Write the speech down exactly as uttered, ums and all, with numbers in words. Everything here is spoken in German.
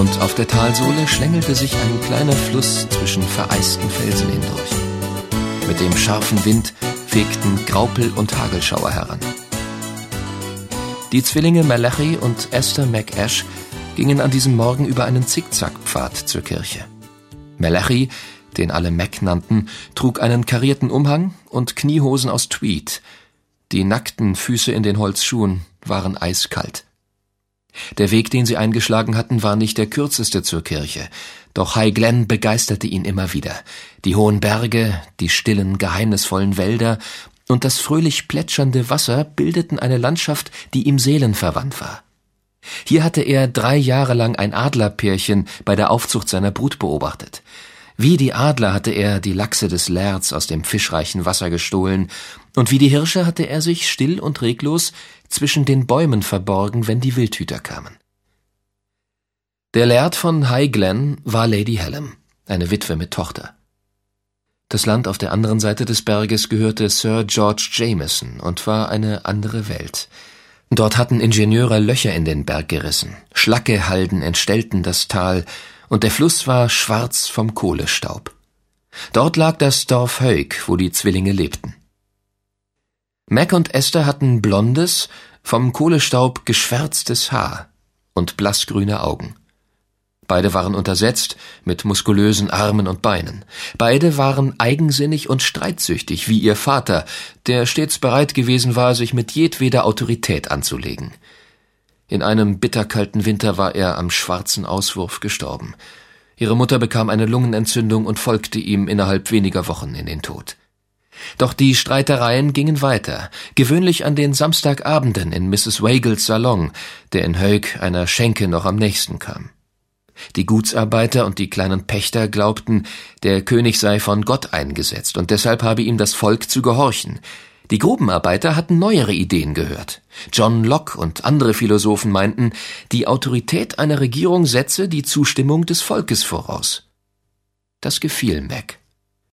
und auf der Talsohle schlängelte sich ein kleiner Fluss zwischen vereisten Felsen hindurch. Mit dem scharfen Wind fegten Graupel und Hagelschauer heran. Die Zwillinge Malachi und Esther McAsh gingen an diesem Morgen über einen Zickzackpfad zur Kirche. Malachi, den alle Mac nannten, trug einen karierten Umhang und Kniehosen aus Tweed. Die nackten Füße in den Holzschuhen waren eiskalt. Der Weg, den sie eingeschlagen hatten, war nicht der kürzeste zur Kirche, doch High Glen begeisterte ihn immer wieder. Die hohen Berge, die stillen, geheimnisvollen Wälder und das fröhlich plätschernde Wasser bildeten eine Landschaft, die ihm seelenverwandt war. Hier hatte er drei Jahre lang ein Adlerpärchen bei der Aufzucht seiner Brut beobachtet. Wie die Adler hatte er die Lachse des Lairds aus dem fischreichen Wasser gestohlen, und wie die Hirsche hatte er sich still und reglos zwischen den Bäumen verborgen, wenn die Wildhüter kamen. Der Laird von High Glen war Lady Hallam, eine Witwe mit Tochter. Das Land auf der anderen Seite des Berges gehörte Sir George Jameson und war eine andere Welt. Dort hatten Ingenieure Löcher in den Berg gerissen, Schlackehalden entstellten das Tal, und der Fluss war schwarz vom Kohlestaub. Dort lag das Dorf Hawick, wo die Zwillinge lebten. Mac und Esther hatten blondes, vom Kohlestaub geschwärztes Haar und blassgrüne Augen. Beide waren untersetzt, mit muskulösen Armen und Beinen. Beide waren eigensinnig und streitsüchtig, wie ihr Vater, der stets bereit gewesen war, sich mit jedweder Autorität anzulegen. In einem bitterkalten Winter war er am schwarzen Auswurf gestorben. Ihre Mutter bekam eine Lungenentzündung und folgte ihm innerhalb weniger Wochen in den Tod. Doch die Streitereien gingen weiter, gewöhnlich an den Samstagabenden in Misses Wagels Salon, der in Hawick einer Schenke noch am nächsten kam. Die Gutsarbeiter und die kleinen Pächter glaubten, der König sei von Gott eingesetzt, und deshalb habe ihm das Volk zu gehorchen. Die Grubenarbeiter hatten neuere Ideen gehört. John Locke und andere Philosophen meinten, die Autorität einer Regierung setze die Zustimmung des Volkes voraus. Das gefiel Mac.